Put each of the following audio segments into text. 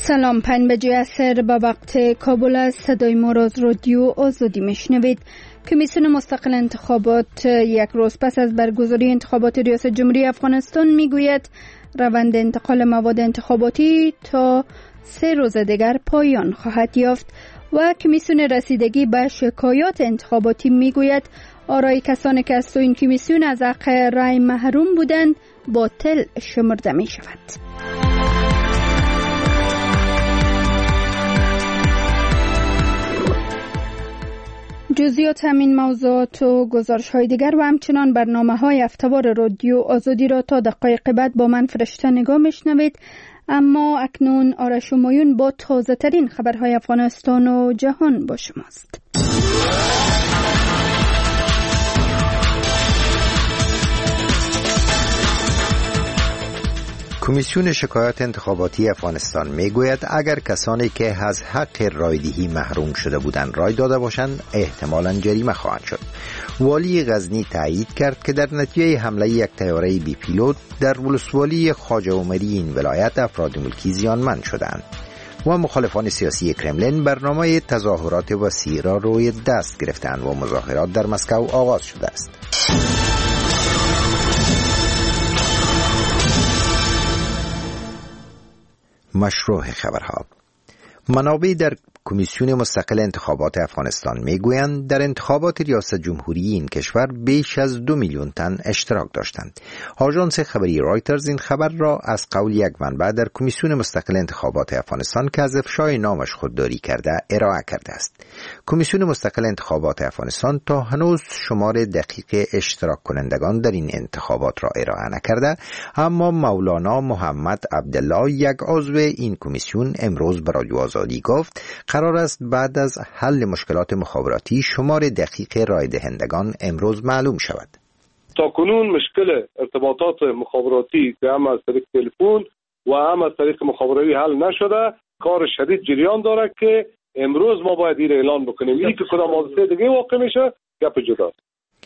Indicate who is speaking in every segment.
Speaker 1: سلام، 5 بجه عصر با وقت کابل از صدای ما را از رادیو آزادی میشنوید. کمیسیون مستقل انتخابات یک روز پس از برگزاری انتخابات ریاست جمهوری افغانستان میگوید روند انتقال مواد انتخاباتی تا 3 روز دیگر پایان خواهد یافت و کمیسیون رسیدگی به شکایات انتخاباتی میگوید آرای کسانی که از این کمیسیون از حق رای محروم بودند باطل شمرده می شود. جزئیات همین موضوعات و گزارش‌های دیگر و همچنان برنامه‌های هفته‌وار رادیو آزادی را تا دقایق بعد با من فرشته نگاه میشنوید. اما اکنون آرش همایون با تازه ترین خبرهای افغانستان و جهان با شماست.
Speaker 2: کمیسیون شکایات انتخاباتی افغانستان میگوید اگر کسانی که از حق رایدهی محروم شده بودند رای داده باشند احتمالاً جریمه خواهند شد. والی غزنی تایید کرد که در نتیجه حمله یک طیاره بی پیلوت در ولسوالی خواجه عمری این ولایت افراد ملکی زیانمند شدند. و مخالفان سیاسی کرملین برنامه تظاهرات وسیع را روی دست گرفتند و مظاهرات در مسکو آغاز شده است. مشروع خبرها. منابع در کمیسیون مستقل انتخابات افغانستان میگویند در انتخابات ریاست جمهوری این کشور بیش از 2 میلیون تن اشتراک داشتند. آژانس خبری رایترز این خبر را از قول یک منبع در کمیسیون مستقل انتخابات افغانستان که از افشای نامش خودداری کرده ارائه کرده است. کمیسیون مستقل انتخابات افغانستان تا هنوز شمار دقیق اشتراک کنندگان در این انتخابات را ارائه نکرده، اما مولانا محمد عبدالله یک عضو این کمیسیون امروز به رادیو آزادی گفت قرار است بعد از حل مشکلات مخابراتی شمار دقیق رای دهندگان امروز معلوم شود.
Speaker 3: تا کنون مشکل ارتباطات مخابراتی که هم از طریق تلفن و هم از طریق مخابراتی حل نشده، کار شدید جریان داره که امروز ما باید این اعلان بکنیم. این که کدام حادثه دیگه واقع میشه گپ جداست.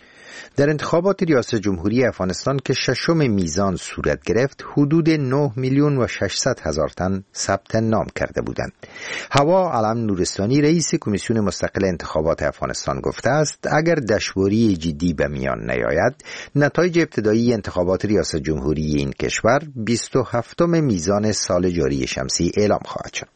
Speaker 2: در انتخابات ریاست جمهوری افغانستان که ششم میزان صورت گرفت حدود 9 میلیون و 600 هزار تن ثبت نام کرده بودند. هوا علم نورستانی رئیس کمیسیون مستقل انتخابات افغانستان گفته است اگر دشواری جدی به میان نیاید نتایج ابتدایی انتخابات ریاست جمهوری این کشور 27 میزان سال جاری شمسی اعلام خواهد شد.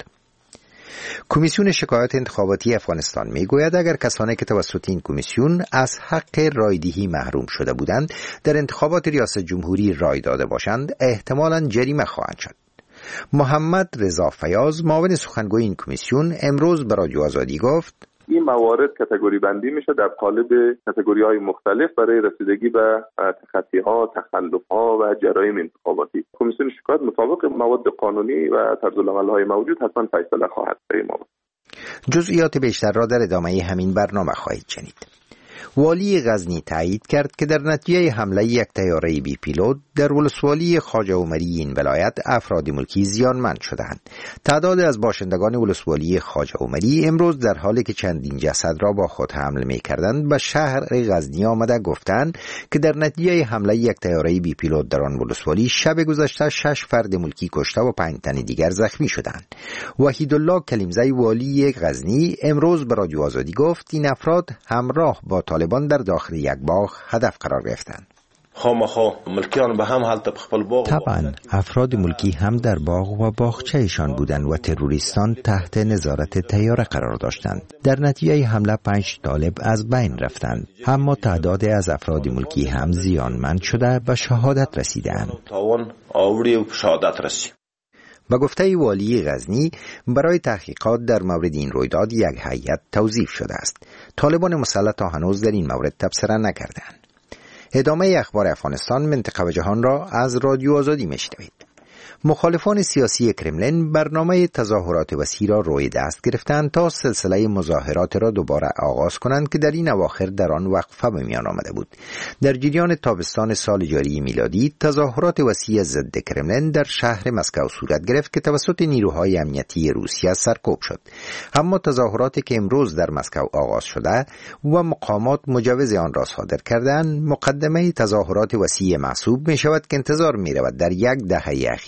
Speaker 2: کمیسیون شکایات انتخاباتی افغانستان میگوید اگر کسانی که توسط این کمیسیون از حق رایدهی محروم شده بودند در انتخابات ریاست جمهوری رای داده باشند احتمالاً جریمه خواهند شد. محمد رضا فیاض معاون سخنگوی این کمیسیون امروز به رادیو آزادی گفت
Speaker 4: این موارد کاتگوری بندی میشه در قالب کاتگوری‌های مختلف برای رسیدگی به تخطی‌ها، تخلف‌ها و جرایم انتخاباتی. کمیسیون شکایات مطابق مواد قانونی و طرزالعمل‌های موجود حتما فیصله خواهد کرد.
Speaker 2: جزئیات بیشتر را در ادامه همین برنامه خواهید شنید. والی غزنی تایید کرد که در نتیجه حمله یک طیاره بی پیلوت در ولسوالی خواجه عمری این ولایت افراد ملکی زیانمند شدند. تعداد از باشندگان ولسوالی خواجه عمری امروز در حالی که چندین جسد را با خود حمل می‌کردند به شهر غزنی آمده گفتند که در نتیجه حمله یک طیاره بی پیلوت در آن ولسوالی شب گذشته 6 فرد ملکی کشته و 5 تن دیگر زخمی شدند. وحیدالله کلیمزی والی غزنی امروز به رادیو آزادی گفت این افراد همراه با طالبان در داخل یک باغ هدف قرار گرفتند. طبعا افراد ملکی هم در باغ و باغچه‌شان بودند و تروریستان تحت نظارت طیاره قرار داشتند. در نتیجه حمله 5 طالب از بین رفتند، اما تعداد از افراد ملکی هم زیانمند شده و شهادت رسیدند. با گفته والی غزنی برای تحقیقات در مورد این رویداد یک هیئت توظیف شده است. طالبان مسلح تا هنوز در این مورد تبصره نکردند. ادامه اخبار افغانستان، منطقه و جهان را از رادیو آزادی میشنوید. مخالفان سیاسی کرملین برنامه تظاهرات وسیع را روی دست گرفتند تا سلسله مظاهرات را دوباره آغاز کنند که در این اواخر در آن وقفه به میان آمده بود. در جریان تابستان سال جاری میلادی تظاهرات وسیع ضد کرملین در شهر مسکو صورت گرفت که توسط نیروهای امنیتی روسیه سرکوب شد. اما تظاهراتی که امروز در مسکو آغاز شده و مقامات مجوز آن را صادر کردند، مقدمه تظاهرات وسیع محسوب می شود که انتظار می رود در یک دهه اخیر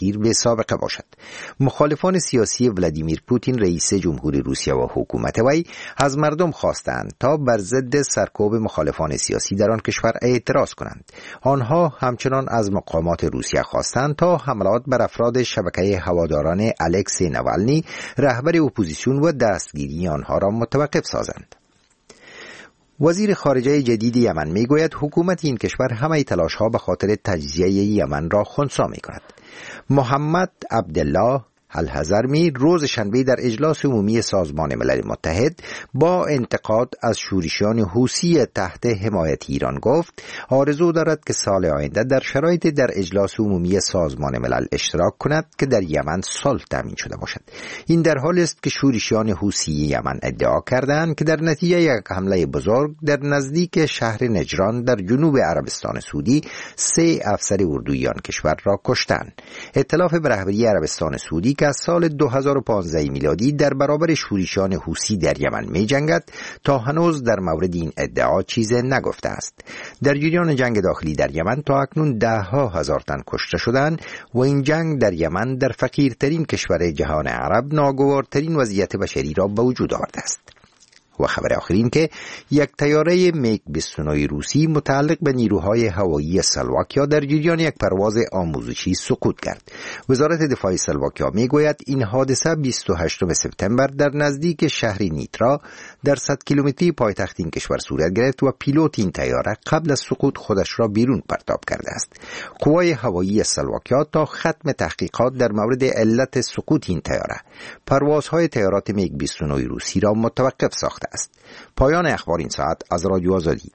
Speaker 2: تأثیر به سابقه باشد. مخالفان سیاسی ولادیمیر پوتین رئیس جمهوری روسیه و حکومت وی از مردم خواستند تا بر ضد سرکوب مخالفان سیاسی در آن کشور اعتراض کنند. آنها همچنان از مقامات روسیه خواستند تا حملات بر افراد شبکه هواداران الکسی ناوالنی رهبر اپوزیسیون و دستگیری آنها را متوقف سازند. وزیر خارجه جدید یمن میگوید حکومت این کشور همه تلاش‌ها به خاطر تجزیه یمن را خنثی می‌کند. محمد عبدالله الحضرمی روز شنبه در اجلاس عمومی سازمان ملل متحد با انتقاد از شورشیان حوثی تحت حمایت ایران گفت آرزو دارد که سال آینده در شرایط در اجلاس عمومی سازمان ملل اشتراک کند که در یمن صلح تامین شده باشد. این در حالی است که شورشیان حوثی یمن ادعا کردند که در نتیجه یک حمله بزرگ در نزدیک شهر نجران در جنوب عربستان سعودی 3 افسر اردویی آن کشور را کشتند. ائتلاف به رهبری عربستان سعودی که از سال 2015 میلادی در برابر شورشیان حوثی در یمن می جنگد تا هنوز در مورد این ادعا چیز نگفته است. در جریان جنگ داخلی در یمن تا اکنون 10,000 تن کشته شدند و این جنگ در یمن در فقیرترین کشور جهان عرب ناگوارترین وضعیت بشری را به وجود آورده است. و خبر آخرین که یک طیاره میگ 29 روسی متعلق به نیروهای هوایی اسلواکیا در جریان یک پرواز آموزشی سقوط کرد. وزارت دفاع اسلواکیا میگوید این حادثه 28 سپتامبر در نزدیک شهر نیترا در 100 کیلومتری پایتخت این کشور صورت گرفت و پیلوت این طیاره قبل از سقوط خودش را بیرون پرتاب کرده است. قوای هوایی اسلواکیا تا ختم تحقیقات در مورد علت سقوط این طیاره پروازهای طیارات میگ 29 روسی را متوقف ساخت است. پایان اخبار این ساعت از رادیو آزادی.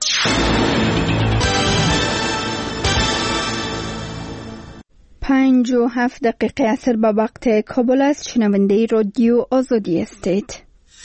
Speaker 1: 5:07 عصر به وقت کابل است. شنونده رادیو آزادی استید.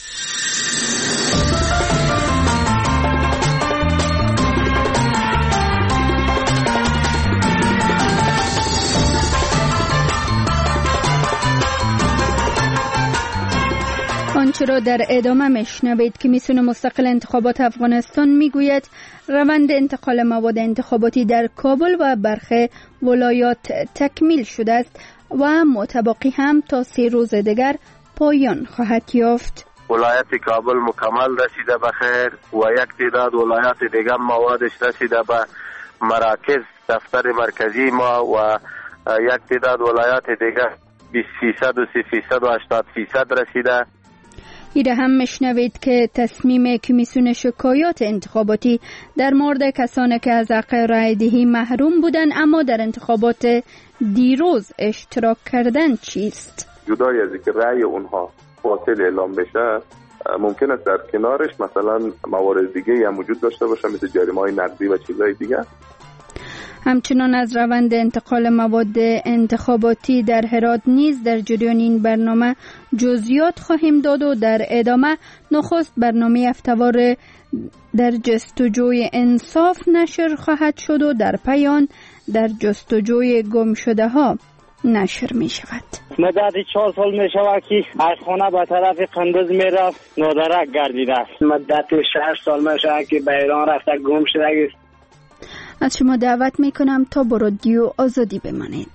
Speaker 1: آنچه را در ادامه میشنوید که کمیسیون مستقل انتخابات افغانستان میگوید روند انتقال مواد انتخاباتی در کابل و برخی ولایات تکمیل شده است و متباقی هم تا 3 روز دیگر پایان خواهد یافت.
Speaker 5: ولایت کابل مکمل رسیده به خیر و یک تعداد ولایات دیگر موادش رسیده به مراکز دفتر مرکزی ما و یک تعداد ولایات دیگر 20% و 30% و 80% رسیده.
Speaker 1: ایره هم میشنوید که تصمیم کمیسیون شکایات انتخاباتی در مورد کسانی که از حق رای دهی محروم بودند اما در انتخابات دیروز اشتراک کردن چیست؟
Speaker 4: جدای از اینکه رای اونها باطل اعلام بشه ممکن است در کنارش مثلا موارد دیگه هم وجود داشته باشه مثل جریمه‌های نقدی و چیزهای دیگه.
Speaker 1: همچنان از روند انتقال مواد انتخاباتی در هرات نیز در جریان این برنامه جزئیات خواهیم داد و در ادامه نخست برنامه هفته‌وار در جستجوی انصاف نشر خواهد شد و در پایان در جستجوی گم شده ها نشر می شود.
Speaker 6: مدت 4 سال می شود که از خانه به طرف قندوز می رفت نادرک گردیده است. مدت 6 سال می شود که به ایران رفته گم شده است.
Speaker 1: از شما دعوت می کنم تا با رادیو آزادی بمانید.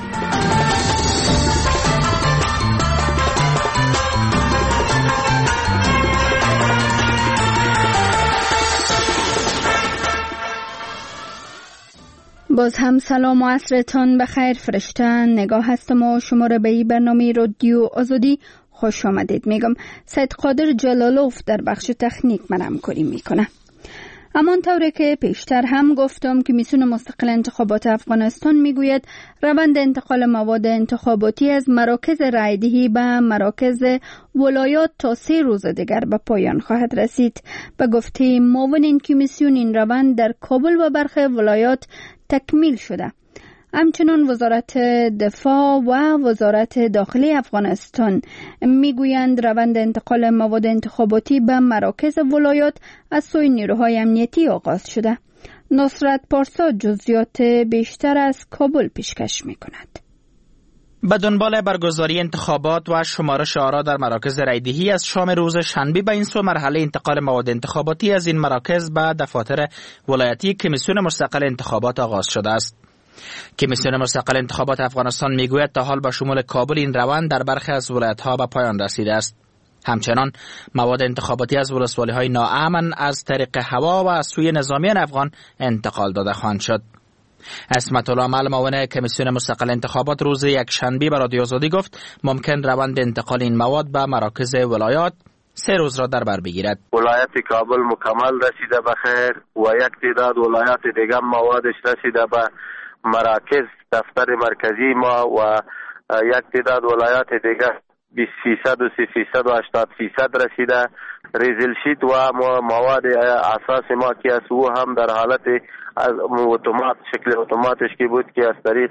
Speaker 1: باز هم سلام و عصرتان بخیر. فرشته نگاه هستم و شما را به این برنامه رادیو آزادی خوش آمدید میگم. سید قادر جلالوف در بخش تکنیک من همکاری میکنه. همان طوری که پیشتر هم گفتم که کمیسیون مستقل انتخابات افغانستان میگوید روند انتقال مواد انتخاباتی از مراکز رایدهی به مراکز ولایات تا 3 روز دیگر به پایان خواهد رسید. به گفته معاون این کمیسیون این روند در کابل و برخی ولایات تکمیل شده. همچنان وزارت دفاع و وزارت داخلی افغانستان میگویند روند انتقال مواد انتخاباتی به مراکز ولایات از سوی نیروهای امنیتی آغاز شده. نصرت پارسا جزئیات بیشتر از کابل پیشکش میکند.
Speaker 7: به دنبال برگزاری انتخابات و شمارش آرا در مراکز رایدهی از شام روز شنبه به این سو مرحله انتقال مواد انتخاباتی از این مراکز به دفاتر ولایتی کمیسیون مستقل انتخابات آغاز شده است. کمیسیون مستقل انتخابات افغانستان میگوید تا حال به شمول کابل این روند در برخی از ولایت‌ها به پایان رسیده است. همچنان مواد انتخاباتی از ولسوالی‌های ناامن از طریق هوا و از سوی نظامیان افغان انتقال داده خواهند شد. عصمت الله عمل معاون کمیسیون مستقل انتخابات روز یکشنبه به رادیو آزادی گفت ممکن روند انتقال این مواد به مراکز ولایات 3 روز را در بر بگیرد.
Speaker 5: ولایت کابل مکمل رسیده به خیر و یک تعداد ولایات دیگر موادش رسیده به مراکز دفتر مرکزی ما و یک تعداد ولایات دیگر 20% و 30% و 80% رسیده. ریزلشیت و مواد اساس ما که از او هم در حالت از شکل اتوماتش که بود که از طریق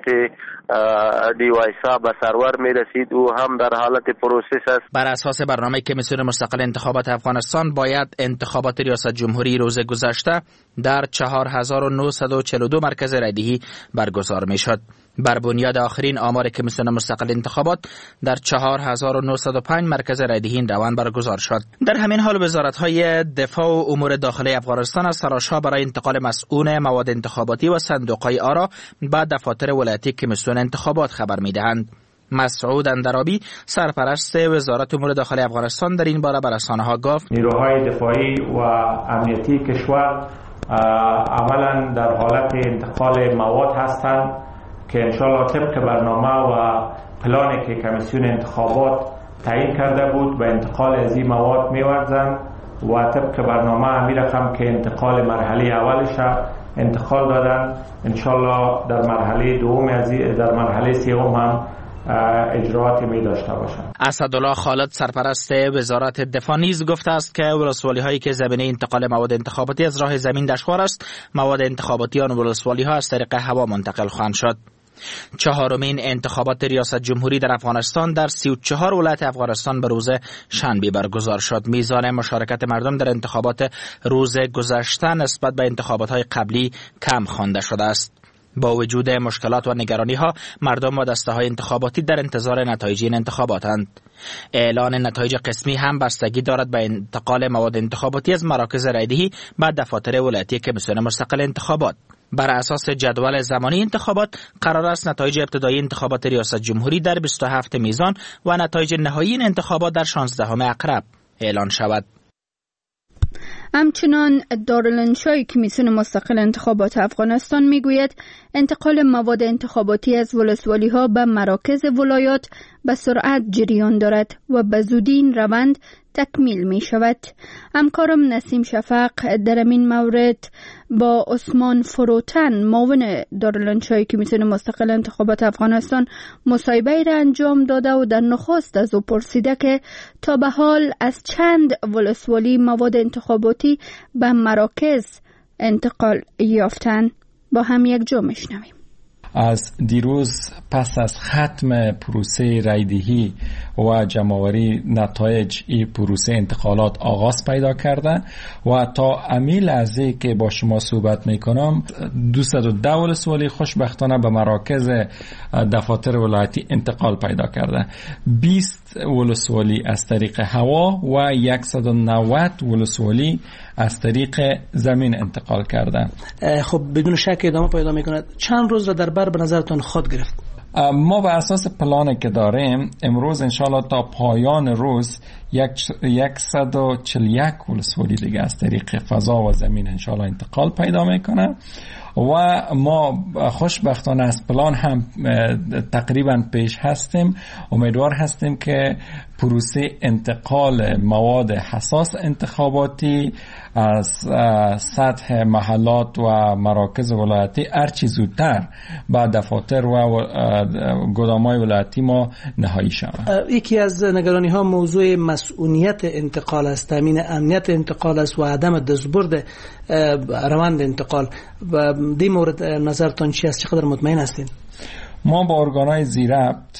Speaker 5: دیوایسا به سرور می رسید او هم در حالت پروسس است.
Speaker 7: بر اساس برنامه کمیسیون مستقل انتخابات افغانستان باید انتخابات ریاست جمهوری روز گذشته در 4942 مرکز رایدهی برگزار می شد. بر بنیاد آخرین آمار کمیسیون مستقل انتخابات در 4905 مرکز رایدهی این روند برگزار شد. در همین حال وزارت‌های دفاع و امور داخلی افغانستان از تلاش‌ها برای انتقال مسئول مواد انتخاباتی و صندوق‌های آرا به دفاتر ولایتی کمیسیون انتخابات خبر می‌دهند. مسعود اندرابی سرپرست وزارت امور داخلی افغانستان در این باره به رسانه‌ها گفت
Speaker 8: نیروهای دفاعی و امنیتی کشور عملاً در حالت انتقال مواد هستند که انشالله طبق برنامه و پلانی که کمیسیون انتخابات تعیین کرده بود به انتقال از این مواد می‌ورزند و طبق برنامه امی رقم که انتقال مرحله اولش انتقال دادن انشالله در مرحله دوم در مرحله سوم هم اجراعاتی می داشته باشند.
Speaker 7: اسدالله خالد سرپرست وزارت دفاع نیز گفته است که ولسوالی‌هایی که زمینه انتقال مواد انتخاباتی از راه زمین دشوار است مواد انتخاباتی آن ولسوالی‌ها از طریق هوا منتقل خواهند شد. 4مین انتخابات ریاست جمهوری در افغانستان در 34 ولایت افغانستان به روز شنبه برگزار شد. میزان مشارکت مردم در انتخابات روز گذشته نسبت به انتخابات‌های قبلی کم خوانده شده است. با وجود مشکلات و نگرانی‌ها مردم و دسته‌های انتخاباتی در انتظار نتایج این انتخاباتند. اعلان نتایج قسمی هم بستگی دارد به انتقال مواد انتخاباتی از مراکز رایدهی به دفاتر ولایتی کمیسیون مستقل انتخابات. بر اساس جدول زمانی انتخابات قرار است نتایج ابتدایی انتخابات ریاست جمهوری در 27 میزان و نتایج نهایی این انتخابات در 16 عقرب اعلان شود.
Speaker 1: همچنان دارالانشای کمیسیون مستقل انتخابات افغانستان میگوید انتقال مواد انتخاباتی از ولسوالی‌ها به مراکز ولایات به سرعت جریان دارد و به زودی این روند تکمیل می شود. همکارم نسیم شفق در این مورد با عثمان فروتن معاون دارالانشای کمیسیون مستقل انتخابات افغانستان مصاحبه را انجام داده و در نخست از او پرسیده که تا به حال از چند ولسوالی مواد انتخاباتی به مراکز انتقال یافتند. با هم یک جا میشنویم.
Speaker 9: از دیروز پس از ختم پروسه رایدهی و جمع‌آوری نتایج این پروسه انتقالات آغاز پیدا کرده و تا امی لحظه که با شما صحبت میکنم 210 ولسوالی خوشبختانه به مراکز دفاتر ولایتی انتقال پیدا کرده. 20 ولسوالی از طریق هوا و 190 ولسوالی از طریق زمین انتقال کرده.
Speaker 10: خب بدون شک ادامه پیدا میکنه. چند روز را در بر به نظرتون خود گرفت؟
Speaker 9: ما به اساس پلانی که داریم امروز انشالله تا پایان روز 141 ولسوالی دیگه از طریق فضا و زمین انشالله انتقال پیدا میکنه و ما خوشبختانه از پلان هم تقریبا پیش هستیم. امیدوار هستیم که پروسه انتقال مواد حساس انتخاباتی از سطح محلات و مراکز ولایتی هرچی زودتر به دفاتر و گدام‌های ولایتی ما نهایی شود.
Speaker 10: یکی از نگرانی ها موضوع مسئولیت انتقال است، تامین امنیت انتقال است و عدم دستبرد روند انتقال. و در مورد نظرتون چی است؟ چقدر مطمئن هستین؟
Speaker 9: ما با ارگان‌های ذی‌ربط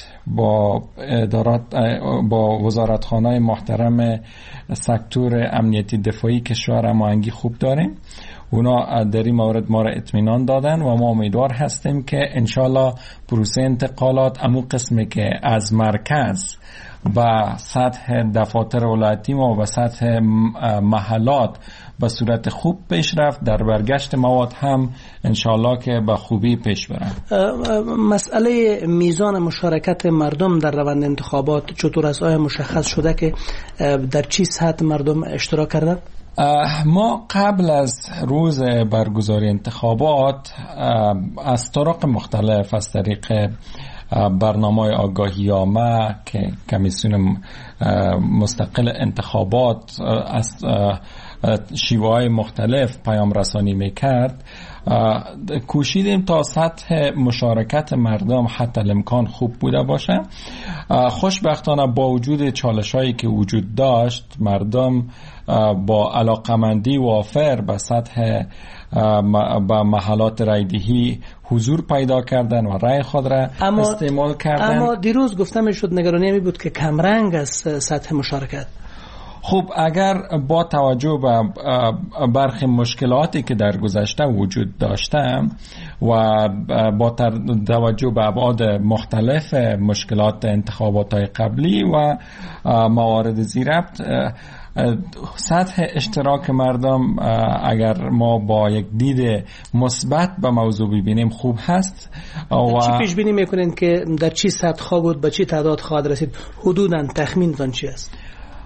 Speaker 9: با وزارتخانه‌های محترم سکتور امنیتی دفاعی کشور هماهنگی خوب داریم. اونا در این مورد ما را اطمینان دادن و ما امیدوار هستیم که انشالله پروسه انتقالات امو قسمی که از مرکز و سطح دفاتر ولایتی ما و سطح محلات به صورت خوب پیش رفت. در برگشت مواد هم انشالله که به خوبی پیش بره.
Speaker 10: مسئله میزان مشارکت مردم در روند انتخابات چطور است؟ آیا مشخص شده که در چه سطح مردم اشتراک کردند؟
Speaker 9: ما قبل از روز برگزاری انتخابات از طرق مختلف، از طریق برنامه آگاهی‌نامه که کمیسیون مستقل انتخابات از شیوه‌های مختلف پیام رسانی میکرد، کوشیدیم تا سطح مشارکت مردم حتی الامکان خوب بوده باشه. خوشبختانه با وجود چالش‌هایی که وجود داشت، مردم با علاقمندی وافر به سطح به محلات رایدهی حضور پیدا کردن و رای خود را استعمال کردن.
Speaker 10: اما دیروز گفتم شد نگرانی می بود که کمرنگ است سطح مشارکت.
Speaker 9: خب اگر با توجه به برخی مشکلاتی که در گذشته وجود داشته و با توجه به ابعاد مختلف مشکلات انتخابات قبلی و موارد زیربط، سطح اشتراک مردم اگر ما با یک دید مثبت به موضوع ببینیم خوب هست.
Speaker 10: و چی پیش بینی میکنین که در چی سطح خواهد به چی تعداد خواهد رسید؟ حدوداً تخمینتان چی است؟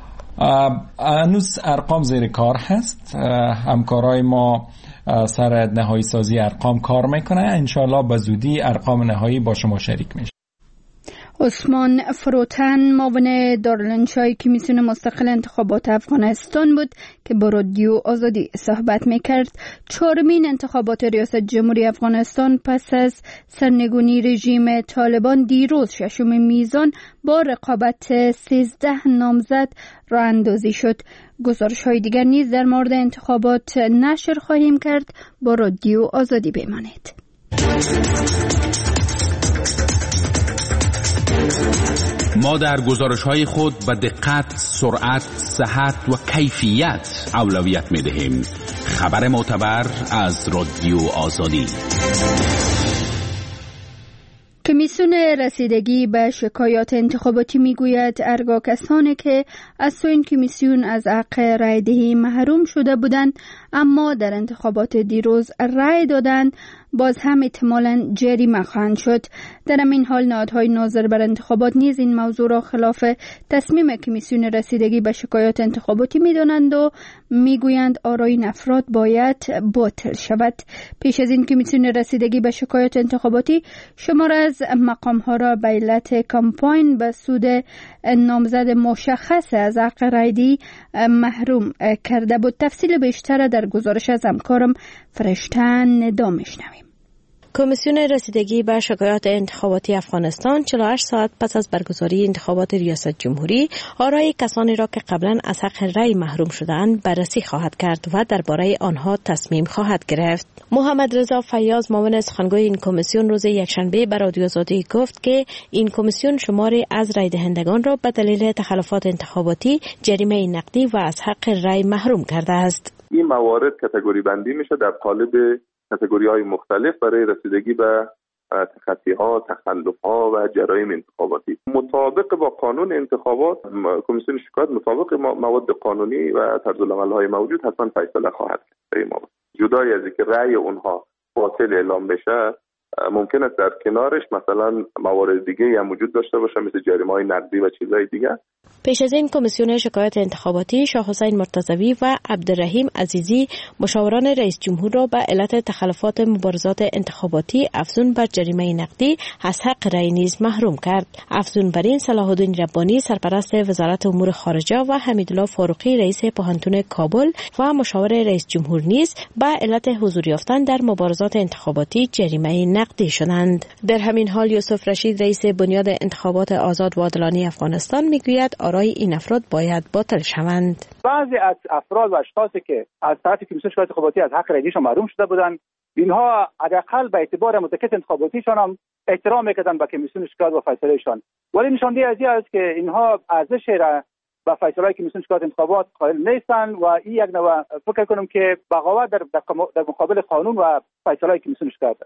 Speaker 9: هنوز ارقام زیر کار هست. همکارای ما سر نهایی سازی ارقام کار میکنه. انشالله به زودی ارقام نهایی با شما شریک میشه.
Speaker 1: عثمان فروتن، معاون دارالانشای کمیسیون مستقل انتخابات افغانستان بود که با رادیو آزادی صحبت میکرد. چهارمین انتخابات ریاست جمهوری افغانستان پس از سرنگونی رژیم طالبان دیروز ششم میزان با رقابت 13 نامزد راه اندازی شد. گزارش های دیگر نیز در مورد انتخابات نشر خواهیم کرد. با رادیو آزادی بمانید.
Speaker 11: ما در گزارش‌های خود به دقت، سرعت، صحت و کیفیت اولویت می‌دهیم. خبر معتبر از رادیو آزادی.
Speaker 1: کمیسیون رسیدگی به شکایات انتخاباتی میگوید ارگاه کسانی که از سوی این کمیسیون از حق رای دهی محروم شده بودند اما در انتخابات دیروز رای دادند باز هم احتمالاً جریمه خواهند شد. در همین حال نهادهای ناظر بر انتخابات نیز این موضوع را خلاف تصمیم کمیسیون رسیدگی به شکایات انتخاباتی می‌دانند و میگویند آرای این افراد باید باطل شود. پیش از این کمیسیون رسیدگی به شکایات انتخاباتی شمار از مقام‌ها را به علت کمپاین به سود نامزد مشخص از حق رای دهی محروم کرده بود. تفصیل بیشتر در گزارش از همکارم فرشتن ندا میشنویم.
Speaker 12: کمیسیون رسیدگی به شکایات انتخاباتی افغانستان 48 ساعت پس از برگزاری انتخابات ریاست جمهوری آرای کسانی را که قبلا از حق رای محروم شدند بررسی خواهد کرد و درباره آنها تصمیم خواهد گرفت. محمد رضا فیاض، معاون سخنگوی این کمیسیون، روز یکشنبه به رادیو آزادی گفت که این کمیسیون شماری از رای دهندگان را به دلیل تخلفات انتخاباتی جریمه نقدی و از حق رای محروم کرده است.
Speaker 4: این موارد کاتگوری بندی میشه در قالب کاتگوری‌های مختلف برای رسیدگی به تخطی‌ها، تخلف‌ها و جرایم انتخاباتی. مطابق با قانون انتخابات، کمیسیون شکایات مطابق مواد قانونی و طرزالعمل‌های موجود حتما فیصله خواهد کرد. جدای از اینکه رأی اونها باطل اعلام بشه، ممکن است در کنارش مثلا موارد دیگه هم وجود داشته باشه مثل جریمه‌های نقدی و چیزهای دیگه.
Speaker 12: پیش از این کمیسیون شکایات انتخاباتی شاه حسین مرتضوی و عبدالرحیم عزیزی مشاوران رئیس جمهور را به علت تخلفات مبارزات انتخاباتی افزون بر جریمه نقدی از حق رای نیز محروم کرد. افزون بر این صلاح الدین ربانی سرپرست وزارت امور خارجه و حمیدالله فاروقی رئیس پوهنتون کابل و مشاور رئیس جمهور نیز به علت حضور یافتن در مبارزات انتخاباتی جریمه نقدی شدند. در همین حال یوسف رشید رئیس بنیاد انتخابات آزاد و عادلانه افغانستان میگوید آرای این افراد باید باطل شوند.
Speaker 13: بعضی از افراد و اشخاصی که از طرف کمیسیون شکایات انتخاباتی از حق رای‌دهیشان محروم شده بودند، اینها حداقل به اعتبار متکت انتخاباتیشان هم احترام میکردند به کمیسیون شکایات و فیصلهشان، ولی نشانده از این است که اینها ارزش را و فیصله کمیسیون شکایات انتخابات قائل نیستند و این یک نوع فکر کنم که بغاوت در مقابل قانون و فیصله کمیسیون شکایات است.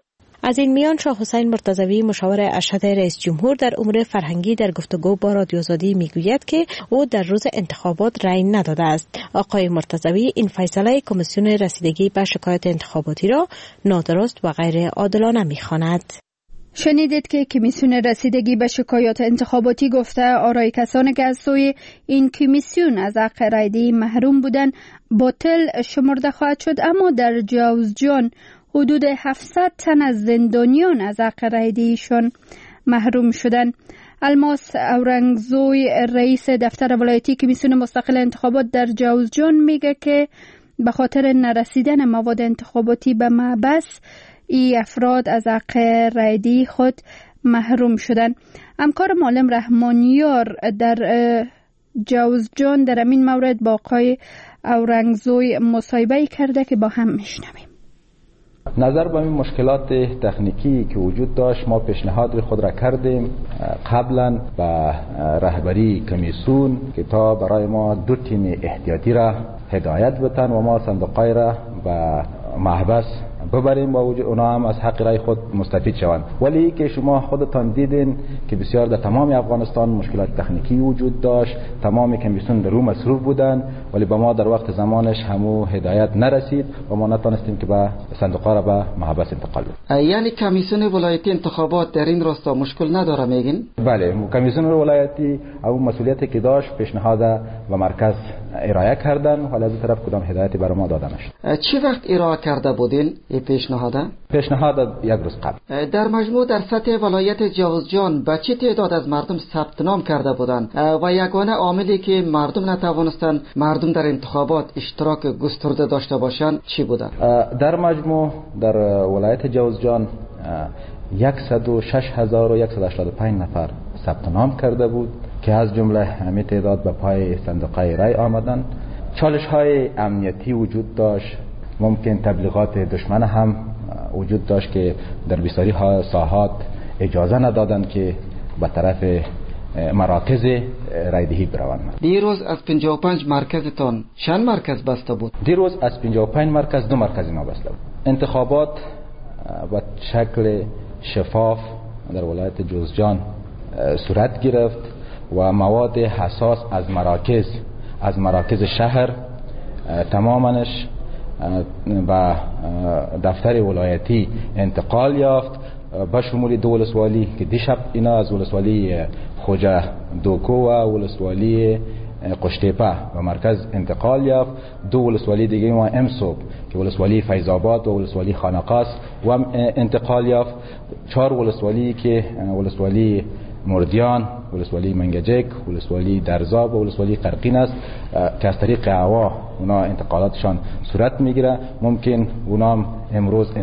Speaker 12: از این میان شاه حسین مرتضوی مشاور ارشد رئیس جمهور در امور فرهنگی در گفتگو با رادیو آزادی میگوید که او در روز انتخابات رأی نداده است. آقای مرتضوی این فیصله کمیسیون رسیدگی به شکایات انتخاباتی را نادرست و غیر عادلانه می‌خواند.
Speaker 1: شنیدید که کمیسیون رسیدگی به شکایات انتخاباتی گفته آرای کسانی که از سوی این کمیسیون از حق رایدهی محروم بودند باطل شمرده خواهد شد، اما در جوزجان حدود 700 تن از زندانیان از حق رایدهیشان محروم شدند. الماس اورنگزوی رئیس دفتر ولایتی کمیسیون مستقل انتخابات در جوزجان میگه که به خاطر نرسیدن مواد انتخاباتی به محبس ای افراد از حق رایدهی خود محروم شدند. همکار معلم رحمانیار در جوزجان در این مورد با آقای اورنگزوی مصاحبه کرده که با هم میشنویم.
Speaker 14: نظر به این مشکلات تکنیکی که وجود داشت ما پیشنهاد خود را کردیم قبلا به رهبری کمیسیون که تا برای ما 2 تیم احتیاطی را هدایت بتن و ما صندوقای را به محبس ببریم با وجود اونا هم از حق رای خود مستفید شوند. ولی که شما خودتان دیدین که بسیار در تمام افغانستان مشکلات تکنیکی وجود داشت، تمام کمیسیون در رو مصروف بودن، ولی به ما در وقت زمانش همو هدایت نرسید و ما نتونستیم که به صندوق‌ها را به محبس انتقال بدیم.
Speaker 15: یعنی کمیسیون ولایتی انتخابات در این راستا مشکل نداره میگین؟
Speaker 14: بله، کمیسیون ولایتی او مسئولیتی که داشت پیشنهاد به مرکز ارائه کردن، حالا از طرف کدام هدایتی برای ما داده نشد.
Speaker 15: چه وقت ارائه کرده بودین این پیشنهاد
Speaker 14: 1 روز قبل.
Speaker 15: در مجموع در سطح ولایت جوزجان به چه تعداد از مردم ثبت نام کرده بودند و یگانه عاملی که مردم نتوانستند مردم در انتخابات اشتراک گسترده داشته باشند چی بوده؟
Speaker 14: در مجموع در ولایت جوزجان 106,185 نفر ثبت نام کرده بود که از جمله همه تعداد به پای صندوق‌های رای آمدند. چالش‌های امنیتی وجود داشت، ممکن تبلیغات دشمن هم وجود داشت که در بسیاری ها ساحات اجازه ندادند که به طرف مراکز رایدهی بروند.
Speaker 15: دیروز از 55 مرکزتان چند مرکز بسته بود؟
Speaker 14: دیروز از 55 مرکز 2 مرکز ما بسته بود. انتخابات به شکل شفاف در ولایت جوزجان صورت گرفت و مواد حساس از مراکز شهر تماماًش و دفتر ولایتی انتقال یافت، به شمول 2 ولسوالی که دیشب اینا از ولسوالی خوجه دوکو و ولسوالی قشتیپه و مرکز انتقال یافت. 2 ولسوالی دیگه ما امصبح که ولسوالی فیض‌آباد و ولسوالی خانقاس و انتقال یافت. 4 ولسوالی که ولسوالی مردیان، ولسوالی منگجک، ولسوالی درزاب و ولسوالی قرقین است که از طریق هوا اونا انتقالاتشان صورت میگیره. ممکن اونا امروز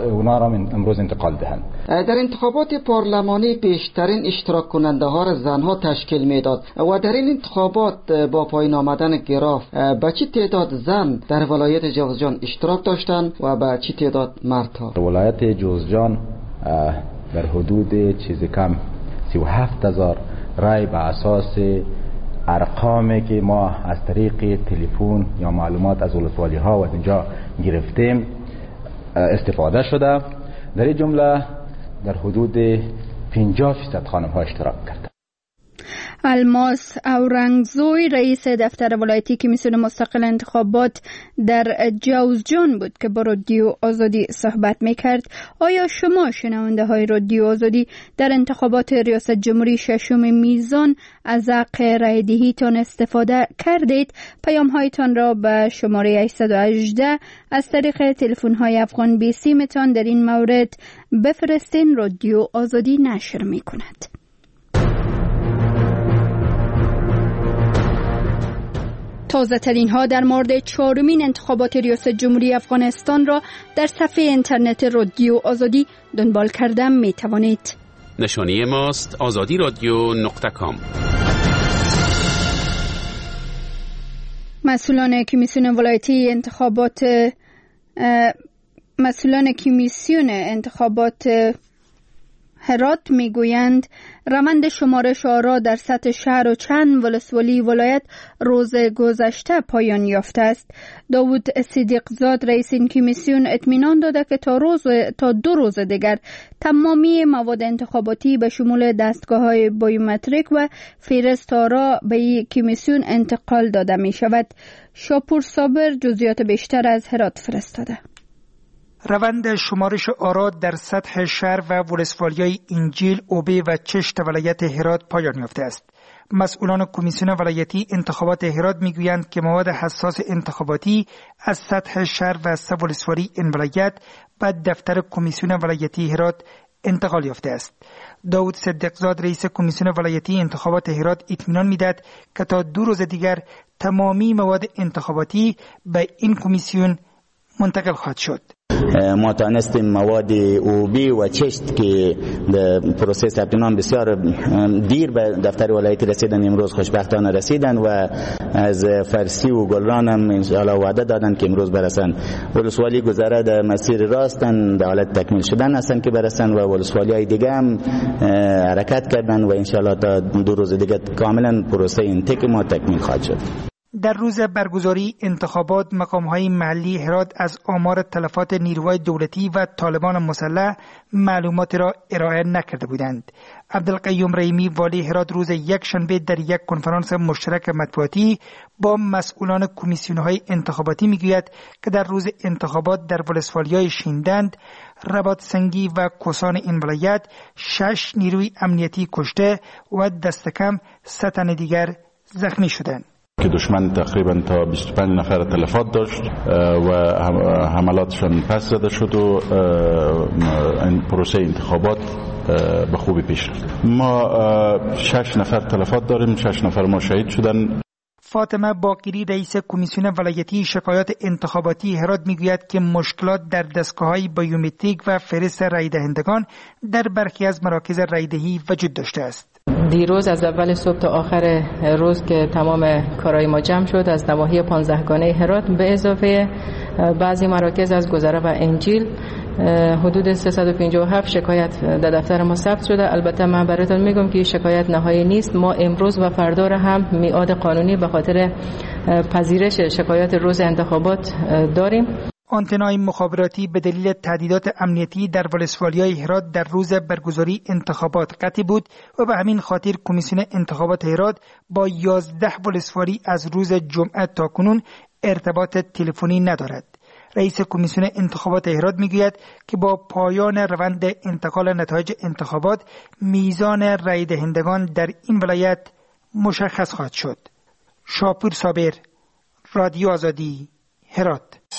Speaker 14: انتقال دهند.
Speaker 15: در انتخابات پارلمانی بیشترین اشتراک کننده ها را زنها تشکیل میداد و در این انتخابات با پایین آمدن گراف به چه تعداد زن در ولایت جوزجان اشتراک داشتند و به چه تعداد مردها؟
Speaker 14: در ولایت جوزجان در حدود چیز کم 37,000 رای به اساس ارقامی که ما از طریق تلفن یا معلومات از ولسوالی ها و اینجا گرفتیم استفاده شده. در این جمله در حدود 50% خانم ها اشتراک کردند.
Speaker 1: الماس اورنگزوی رئیس دفتر ولایتی کمیسیون مستقل انتخابات در جوزجان بود که با رادیو آزادی صحبت میکرد. آیا شما شنونده های رادیو آزادی در انتخابات ریاست جمهوری 6 میزان از حق رای دهیتان استفاده کردید؟ پیام هایتان را به شماره 818 از طریق تلفن های افغان بیسی متان در این مورد بفرستین. رادیو آزادی نشر میکند. تازه ترین ها در مورد 4مین انتخابات ریاست جمهوری افغانستان را در صفحه اینترنت رادیو آزادی دنبال کردن می توانید.
Speaker 11: نشانی ماست azadi-radio.com.
Speaker 1: مسئولان کمیسیون انتخابات هرات میگویند روند شمارش آرا در سطح شهر و چند ولسوالی ولایت روز گذشته پایان یافته است. داوود صدیقزاد رئیس این کمیسیون اطمینان داده که تا 2 روز دیگر تمامی مواد انتخاباتی به شمول دستگاه‌های بایومتریک و فهرست آرا به این کمیسیون انتقال داده می شود. شاپور صابر جزئیات بیشتر از هرات فرستاده.
Speaker 16: روند شمارش آرا در سطح شهر و ولسوالی‌های انجیل، اوبه و چشت ولایت هرات پایان یافته است. مسئولان کمیسیون ولایتی انتخابات هرات میگویند که مواد حساس انتخاباتی از سطح شهر و سه ولسوالی این ولایت به دفتر کمیسیون ولایتی هرات انتقال یافته است. داوود صدیقزاد رئیس کمیسیون ولایتی انتخابات هرات اطمینان میداد که تا 2 روز دیگر تمامی مواد انتخاباتی به این کمیسیون منتقل خواهد شد.
Speaker 17: ما تانستیم مواد اوبی و چشت که پروسه ثبت نام بسیار دیر به دفتر ولایتی رسیدن، امروز خوشبختانه رسیدن و از فرسی و گلران هم انشاءالله وعده دادن که امروز برسن. ولسوالی گذره در مسیر راستن، در حالت تکمیل شدن هستن که برسن و ولسوالی های دیگه هم حرکت کردن و انشاءالله تا 2 روز دیگه کاملا پروسه اینتک ما تکمیل خواهد شد.
Speaker 16: در روز برگزاری انتخابات مقام‌های محلی هرات از آمار تلفات نیروهای دولتی و طالبان مسلح معلومات را ارائه نکرده بودند. عبدالقیوم رحیمی والی هرات روز یکشنبه در یک کنفرانس مشترک مطبوعاتی با مسئولان کمیسیون‌های انتخاباتی میگوید که در روز انتخابات در ولسوالی‌های شیندند، رباط سنگی و کسان این ولایت 6 نیروی امنیتی کشته و دست کم 3 تن دیگر زخمی شدند.
Speaker 18: که دشمن تقریبا تا 25 نفر تلفات داشت و حملاتشان پس زده شد و این پروسه انتخابات به خوبی پیش رفت. ما 6 نفر تلفات داریم، 6 نفر ما شهید شدن.
Speaker 16: فاطمه باقری رئیس کمیسیون ولایتی شکایات انتخاباتی هرات میگوید که مشکلات در دستگاه‌های بایومتریک و فهرست رای دهندگان در برخی از مراکز رایدهی وجود داشته است.
Speaker 19: دیروز از اول صبح تا آخر روز که تمام کارهای ما جمع شد، از نواحی 15 گانه هرات به اضافه بعضی مراکز از گذره و انجیل حدود 357 شکایت در دفتر ما ثبت شده. البته من براتون میگم که شکایت نهایی نیست. ما امروز و فردا را هم میعاد قانونی به خاطر پذیرش شکایات روز انتخابات داریم.
Speaker 16: آنتنای مخابراتی به دلیل تهدیدات امنیتی در ولسوالی‌های هرات در روز برگزاری انتخابات قطع بود و به همین خاطر کمیسیون انتخابات هرات با 11 ولسوالی از روز جمعه تا کنون ارتباط تلفنی ندارد. رئیس کمیسیون انتخابات هرات میگوید که با پایان روند انتقال نتایج انتخابات میزان رای دهندگان در این ولایت مشخص خواهد شد. شاپور صابر، رادیو آزادی، هرات.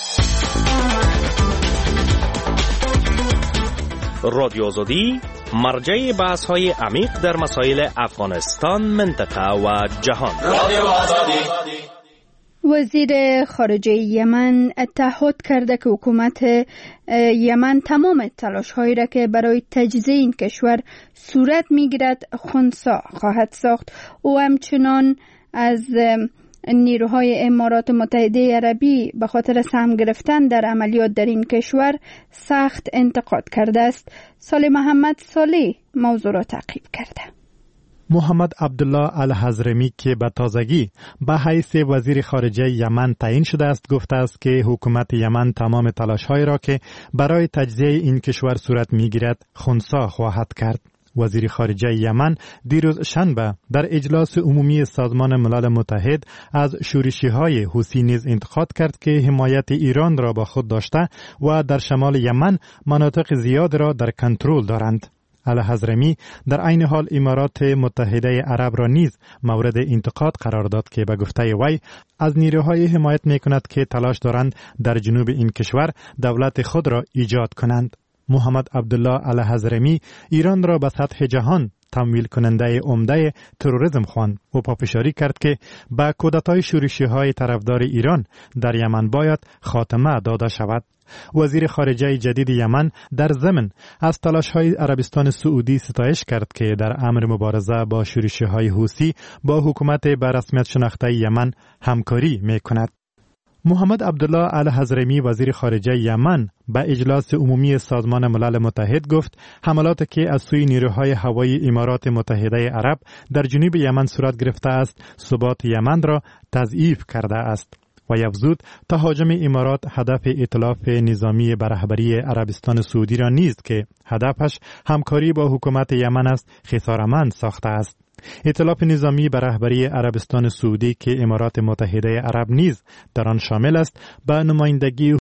Speaker 20: رادیو آزادی مرجع بحث‌های عمیق در مسائل افغانستان، منطقه و جهان. رادیو آزادی.
Speaker 1: وزیر خارجه یمن تعهد کرده که حکومت یمن تمام تلاش‌هایی را که برای تجزیه این کشور صورت می‌گیرد خنثی خواهد ساخت و همچنان از نیروهای امارات متحده عربی به خاطر سهم گرفتن در عملیات در این کشور سخت انتقاد کرده است. صالح محمد صالح موضوع را تعقیب کرده.
Speaker 21: محمد عبدالله الحضرمی که به تازگی به حیث وزیر خارجه یمن تعیین شده است گفته است که حکومت یمن تمام تلاش‌هایی را که برای تجزیه این کشور صورت می‌گیرد خنثی خواهد کرد. وزیر خارجه یمن دیروز شنبه در اجلاس عمومی سازمان ملل متحد از شورشی‌های حوثی نیز انتقاد کرد که حمایت ایران را با خود داشته و در شمال یمن مناطق زیاد را در کنترل دارند. الحضرمی در عین حال امارات متحده عرب را نیز مورد انتقاد قرار داد که به گفته وی از نیروهای حمایت می‌کند که تلاش دارند در جنوب این کشور دولت خود را ایجاد کنند. محمد عبدالله الحضرمی ایران را به سطح جهان تمویل کننده عمده تروریسم خواند و پافشاری کرد که به کودتای شورشی‌های طرفدار ایران در یمن باید خاتمه داده شود. وزیر خارجه جدید یمن در ضمن از تلاش‌های عربستان سعودی ستایش کرد که در امر مبارزه با شورشی‌های حوثی با حکومت به رسمیت شناخته یمن همکاری می‌کند. محمد عبدالله الحضرمی وزیر خارجه یمن به اجلاس عمومی سازمان ملل متحد گفت حملاتی که از سوی نیروهای هوایی امارات متحده عرب در جنوب یمن صورت گرفته است ثبات یمن را تضعیف کرده است و افزود تهاجم امارات هدف ائتلاف نظامی به رهبری عربستان سعودی را نیست که هدفش همکاری با حکومت یمن است خسارمند ساخته است. ائتلاف نظامی به رهبری عربستان سعودی که امارات متحده عرب نیز در آن شامل است به نمایندگی